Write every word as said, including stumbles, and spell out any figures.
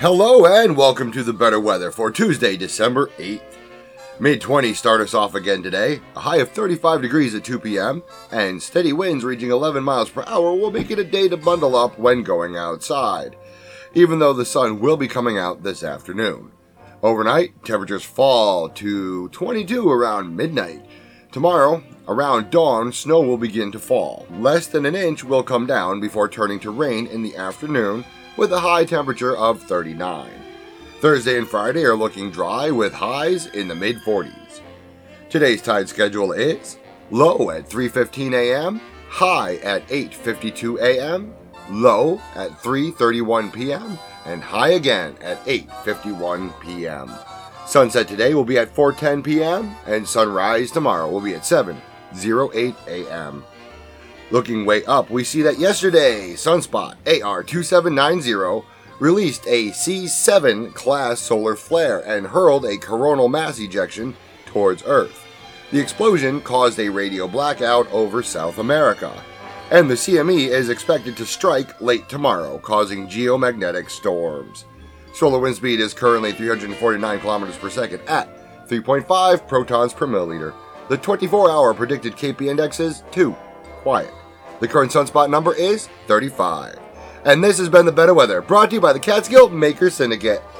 Hello and welcome to the better weather for Tuesday, December eighth. mid twenties start us off again today, a high of thirty-five degrees at two p.m., and steady winds reaching eleven miles per hour will make it a day to bundle up when going outside, even though the sun will be coming out this afternoon. Overnight, temperatures fall to twenty-two around midnight. Tomorrow, around dawn, snow will begin to fall. Less than an inch will come down before turning to rain in the afternoon, with a high temperature of thirty-nine. Thursday and Friday are looking dry with highs in the mid forties. Today's tide schedule is low at three fifteen a.m., high at eight fifty-two a.m., low at three thirty-one p.m., and high again at eight fifty-one p.m. Sunset today will be at four ten p.m., and sunrise tomorrow will be at seven oh eight a.m. Looking way up, we see that yesterday, Sunspot A R two seven nine zero released a C seven class solar flare and hurled a coronal mass ejection towards Earth. The explosion caused a radio blackout over South America, and the C M E is expected to strike late tomorrow, causing geomagnetic storms. Solar wind speed is currently three hundred forty-nine kilometers per second at three point five protons per milliliter. The twenty-four hour predicted K P index is two. Quiet. The current sunspot number is thirty-five. And this has been the Better Weather, brought to you by the Catskill Maker Syndicate.